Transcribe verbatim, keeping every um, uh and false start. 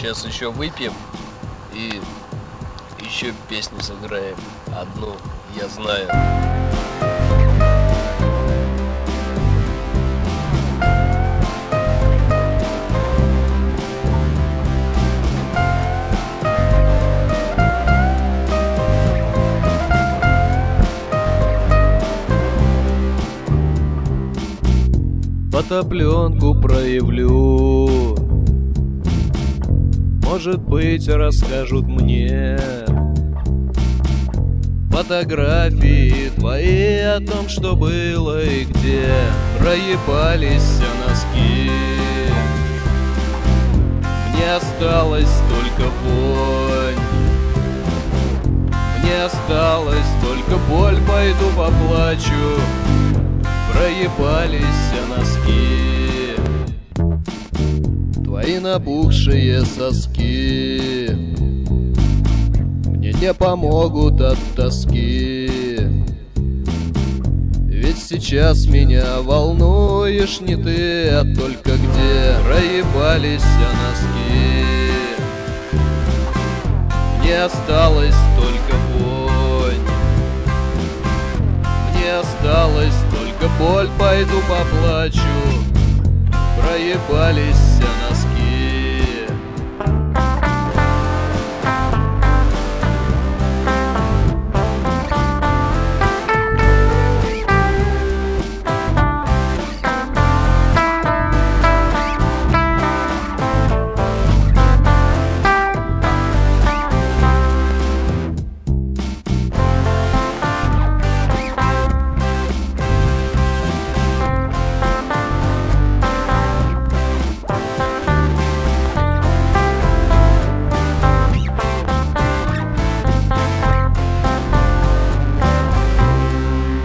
Сейчас еще выпьем и еще песню сыграем. Одну, я знаю. Фотопленку проявлю, может быть, расскажут мне фотографии твои о том, что было и где проебались носки. Мне осталась только вонь, мне осталась только боль, пойду поплачу. Проебались носки, твои набухшие соски мне не помогут от тоски. Ведь сейчас меня волнуешь не ты, а только где проебались носки. Мне осталась только вонь, мне осталась только боль, пойду поплачу. Проебались носки.